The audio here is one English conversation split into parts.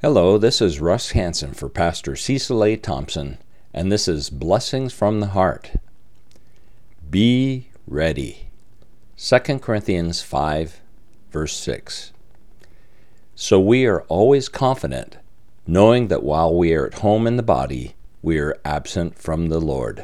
Hello, this is Russ Hansen for Pastor Cecil A. Thompson, and this is Blessings from the Heart. Be ready. 2 Corinthians 5, verse 6. So we are always confident, knowing that while we are at home in the body, we are absent from the Lord.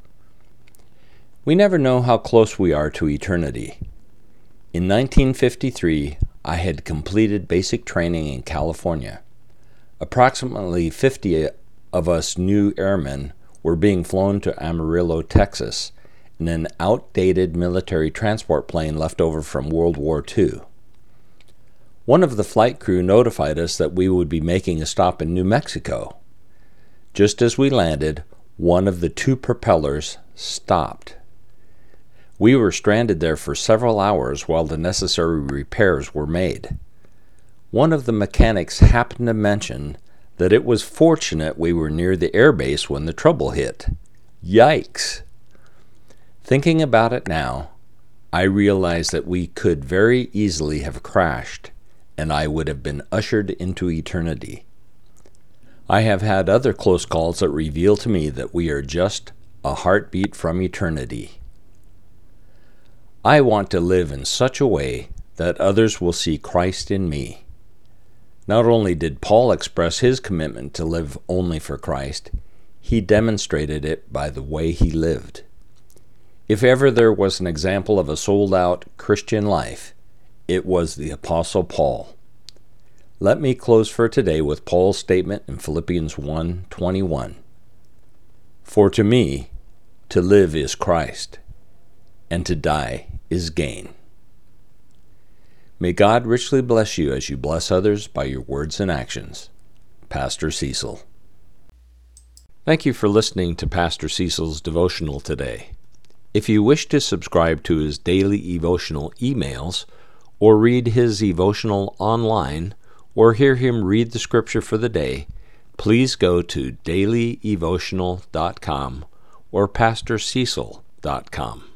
We never know how close we are to eternity. In 1953, I had completed basic training in California. Approximately 50 of us new airmen were being flown to Amarillo, Texas, in an outdated military transport plane left over from World War II. One of the flight crew notified us that we would be making a stop in New Mexico. Just as we landed, one of the two propellers stopped. We were stranded there for several hours while the necessary repairs were made. One of the mechanics happened to mention that it was fortunate we were near the airbase when the trouble hit. Yikes! Thinking about it now, I realize that we could very easily have crashed, and I would have been ushered into eternity. I have had other close calls that reveal to me that we are just a heartbeat from eternity. I want to live in such a way that others will see Christ in me. Not only did Paul express his commitment to live only for Christ, he demonstrated it by the way he lived. If ever there was an example of a sold-out Christian life, it was the Apostle Paul. Let me close for today with Paul's statement in Philippians 1:21. For to me, to live is Christ, and to die is gain. May God richly bless you as you bless others by your words and actions. Pastor Cecil. Thank you for listening to Pastor Cecil's devotional today. If you wish to subscribe to his daily devotional emails, or read his devotional online, or hear him read the scripture for the day, please go to dailydevotional.com or pastorcecil.com.